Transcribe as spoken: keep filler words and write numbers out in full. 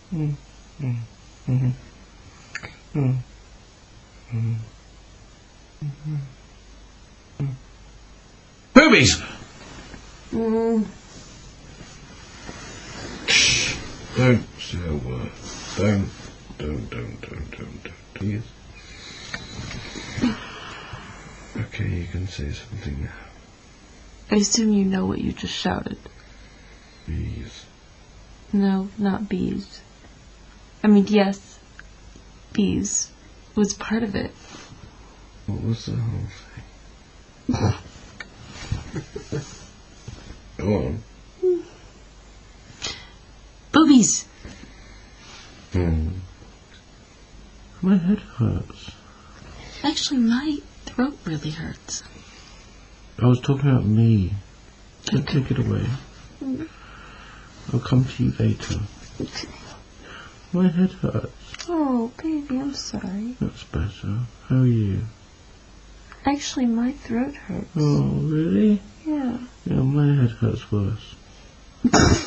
Mm. Mm. Mm. Mm. Mm. Mm. Mm. Boobies! Mm. Shh. Don't say a word. Don't, don't, don't, don't, don't, don't. Please. Okay, you can say something now. I assume you know what you just shouted. Bees. No, not bees. I mean, yes, bees was part of it. What was the whole thing? Go on. Boobies! Hmm. My head hurts. Actually, my throat really hurts. I was talking about me. Just Okay. take it away. Mm. I'll come to you later. Okay. My head hurts. Oh, baby, I'm sorry. That's better. How are you? Actually, my throat hurts. Oh, really? Yeah. Yeah, my head hurts worse.